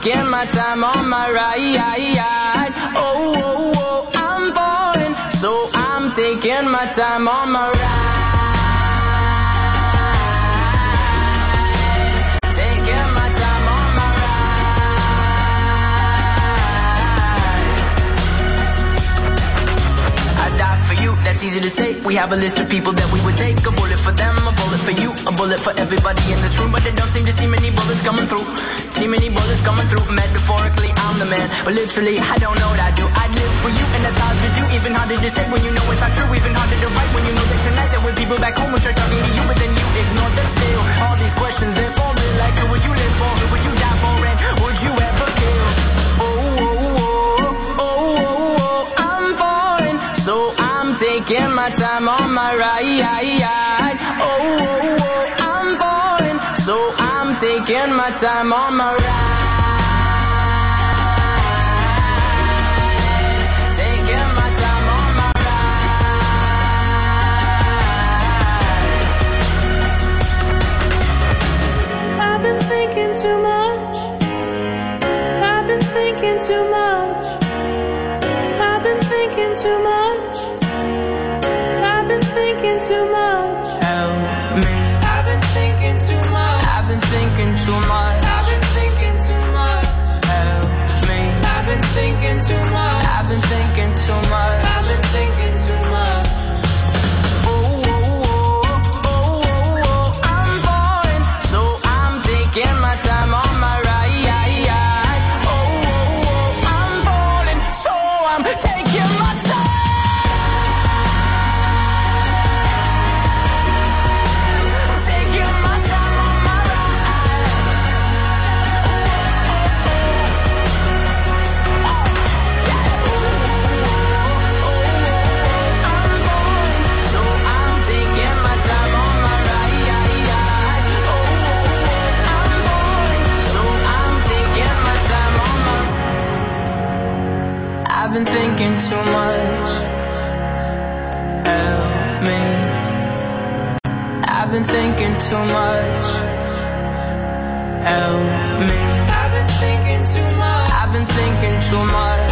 taking my time on my ride. Oh, oh, oh, I'm falling, so I'm taking my time on my ride. Taking my time on my ride. I die for you, that's easy to say. We have a list of people that we would take. A bullet for them, a bullet for you, a bullet for everybody in this room. But they don't seem to see many bullets coming through. See many bullets coming through. Metaphorically, I'm the man, but literally, I don't know what I do. I'd live for you, and that's hard to do. Even harder to say when you know it's not true. Even harder to write when you know that tonight there were people back home who tried talking to you, but then you ignore them still. All these questions, they're falling like, who would you live for? Who would you die for? And would you ever kill? Oh, oh, oh, oh, oh, oh, I'm falling, so I'm taking my time on my ride. Oh, oh, oh, I'm falling, so I'm taking my time on my ride. Taking my time on my ride. I've been thinking too much. I've been thinking too much. I've been thinking too much. I've been thinking too much. Help me. I've been thinking too much. I've been thinking too much. I've been thinking too much. Help me. I've been thinking too much. I've been thinking too much. I've been thinking too much. Oh, oh, oh, oh, oh, oh, I'm falling, so I'm taking my time on my ride. Oh, oh, oh, I'm falling, so I'm taking my time. Taking my time on my I've been thinking too much. Help me. I've been thinking too much. Help me. I've been thinking too much. I've been thinking too much.